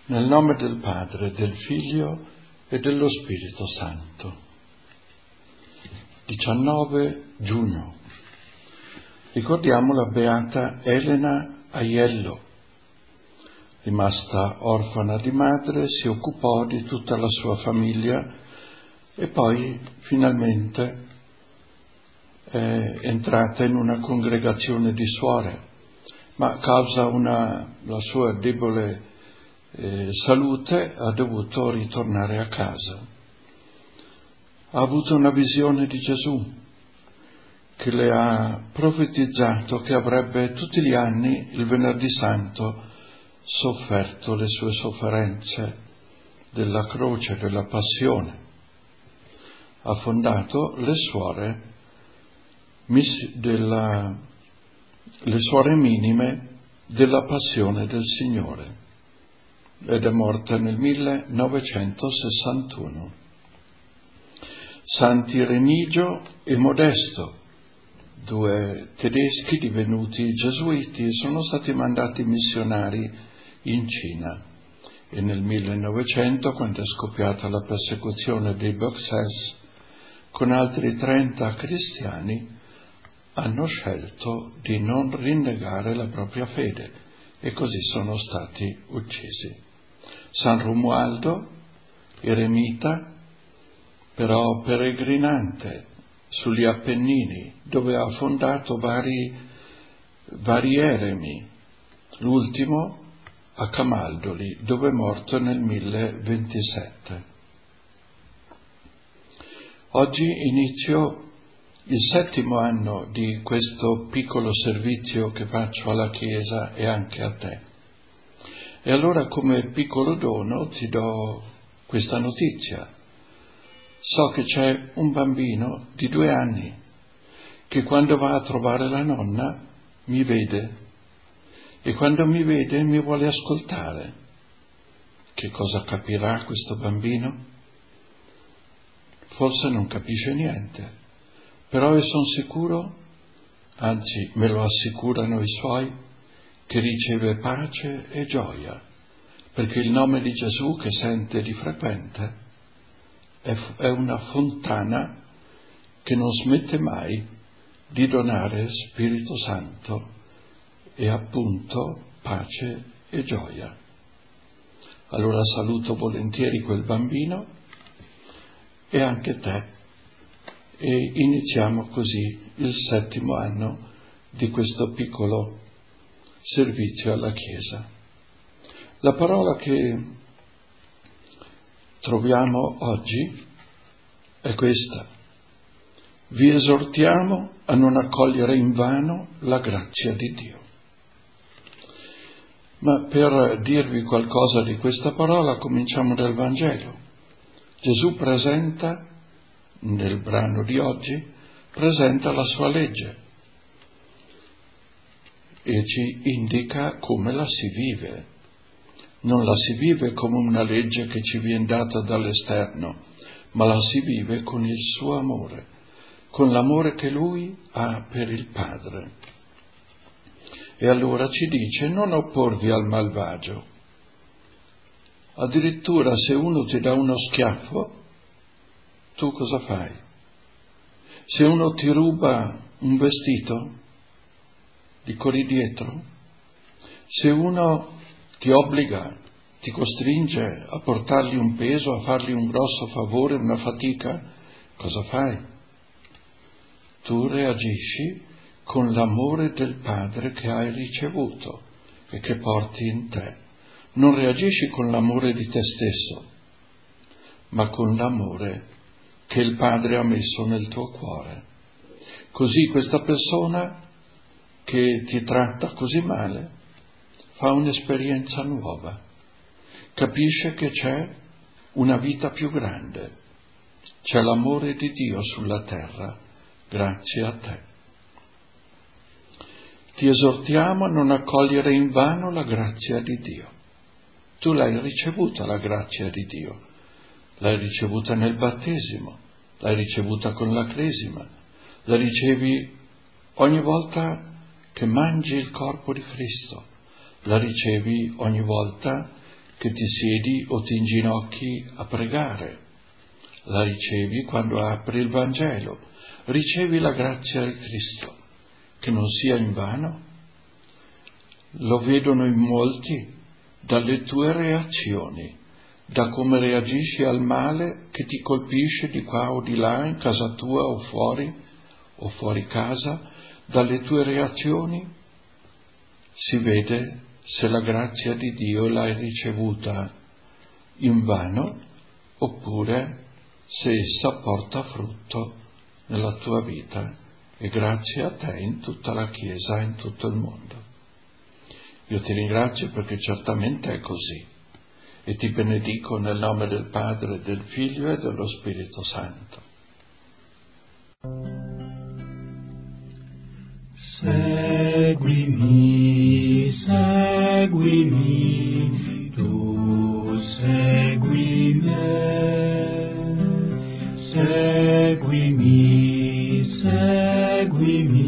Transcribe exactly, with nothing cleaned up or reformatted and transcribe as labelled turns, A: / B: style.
A: Nel nome del Padre, del Figlio e dello Spirito Santo. diciannove giugno. Ricordiamo la beata Elena Aiello. Rimasta orfana di madre, si occupò di tutta la sua famiglia e poi finalmente è entrata in una congregazione di suore, ma a causa una, la sua debole eh, salute ha dovuto ritornare a casa. Ha avuto una visione di Gesù che le ha profetizzato che avrebbe tutti gli anni, il venerdì santo, sofferto le sue sofferenze della croce, della passione. Ha fondato le suore, della, le suore minime della passione del Signore ed è morta nel millenovecentosessantuno. Santi Remigio e Modesto, due tedeschi divenuti gesuiti, sono stati mandati missionari in Cina e nel millenovecento, quando è scoppiata la persecuzione dei Boxers, con altri trenta cristiani hanno scelto di non rinnegare la propria fede e così sono stati uccisi. San Romualdo, eremita, però peregrinante sugli Appennini, dove ha fondato vari, vari eremi, l'ultimo a Camaldoli, dove è morto nel milleventisette. Oggi inizio il settimo anno di questo piccolo servizio che faccio alla Chiesa e anche a te. E allora, come piccolo dono, ti do questa notizia. So che c'è un bambino di due anni che quando va a trovare la nonna mi vede e quando mi vede mi vuole ascoltare. Che cosa capirà questo bambino? Forse non capisce niente, però io sono sicuro, anzi me lo assicurano i suoi, che riceve pace e gioia, perché il nome di Gesù che sente di frequente è una fontana che non smette mai di donare Spirito Santo e appunto pace e gioia. Allora saluto volentieri quel bambino e anche te e iniziamo così il settimo anno di questo piccolo servizio alla Chiesa. La parola che troviamo oggi è questa: vi esortiamo a non accogliere invano la grazia di Dio. Ma per dirvi qualcosa di questa parola cominciamo dal Vangelo. Gesù presenta, nel brano di oggi, presenta la sua legge e ci indica come la si vive. Non la si vive come una legge che ci viene data dall'esterno, ma la si vive con il suo amore, con l'amore che Lui ha per il Padre. E allora ci dice: non opporvi al malvagio. Addirittura se uno ti dà uno schiaffo, tu cosa fai? Se uno ti ruba un vestito, gli corri dietro? Se uno ti obbliga, ti costringe a portargli un peso, a fargli un grosso favore, una fatica, cosa fai? Tu reagisci con l'amore del Padre che hai ricevuto e che porti in te. Non reagisci con l'amore di te stesso, ma con l'amore che il Padre ha messo nel tuo cuore. Così questa persona che ti tratta così male fa un'esperienza nuova, capisce che c'è una vita più grande, c'è l'amore di Dio sulla terra, grazie a te. Ti esortiamo a non accogliere in vano la grazia di Dio. Tu l'hai ricevuta la grazia di Dio, l'hai ricevuta nel battesimo, l'hai ricevuta con la cresima, la ricevi ogni volta che mangi il corpo di Cristo, la ricevi ogni volta che ti siedi o ti inginocchi a pregare. La ricevi quando apri il Vangelo. Ricevi la grazia di Cristo, che non sia invano. Lo vedono in molti dalle tue reazioni, da come reagisci al male che ti colpisce di qua o di là, in casa tua o fuori, o fuori casa, dalle tue reazioni si vede se la grazia di Dio l'hai ricevuta invano oppure se essa porta frutto nella tua vita, e grazie a te in tutta la Chiesa e in tutto il mondo. Io ti ringrazio perché certamente è così e ti benedico nel nome del Padre, del Figlio e dello Spirito Santo.
B: Seguimi, seguimi, tu segui me, seguimi, seguimi.